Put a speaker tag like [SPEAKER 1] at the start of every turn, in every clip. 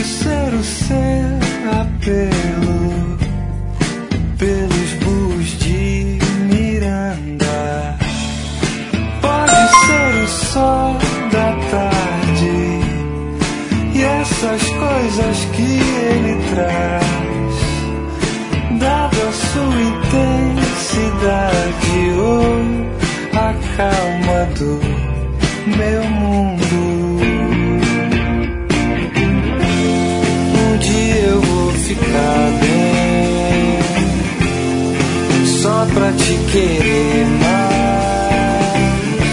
[SPEAKER 1] ser o seu apelo pelos bus de Miranda. Pode ser o sol da tarde e essas coisas que ele traz, dado a sua intensidade ou a calma do meu mundo. Um dia eu vou ficar bem, só pra te querer mais.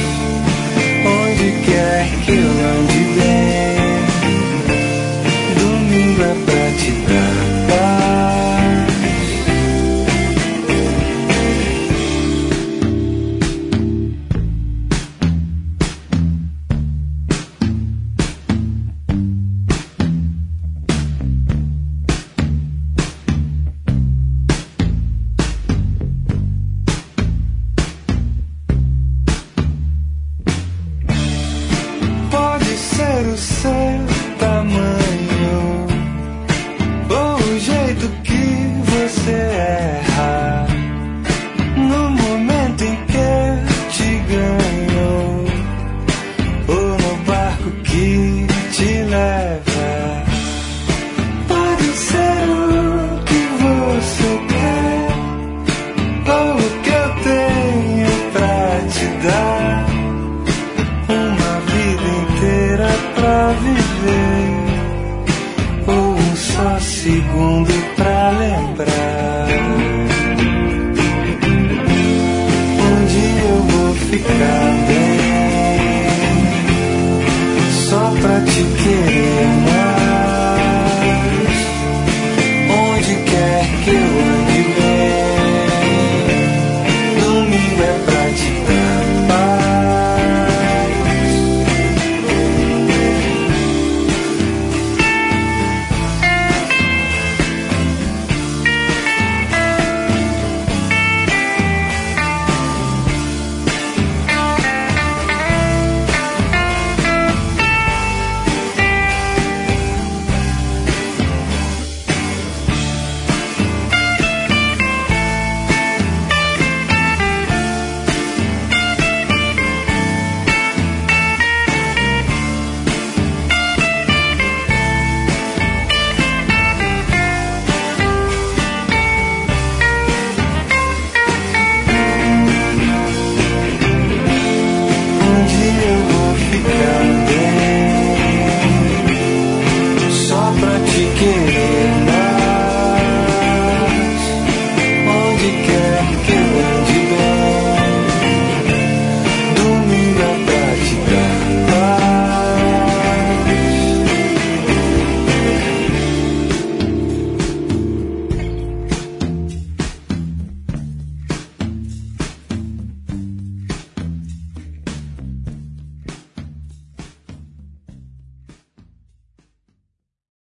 [SPEAKER 1] Onde quer que eu ande bem, domingo é pra te dar paz. Pode ser o seu tamanho ou o jeito que você erra no momento em que eu te ganho, ou no barco que te leva. Pode ser o que você quer ou o que eu tenho pra te dar. Uma vida inteira pra viver, ou um só segundo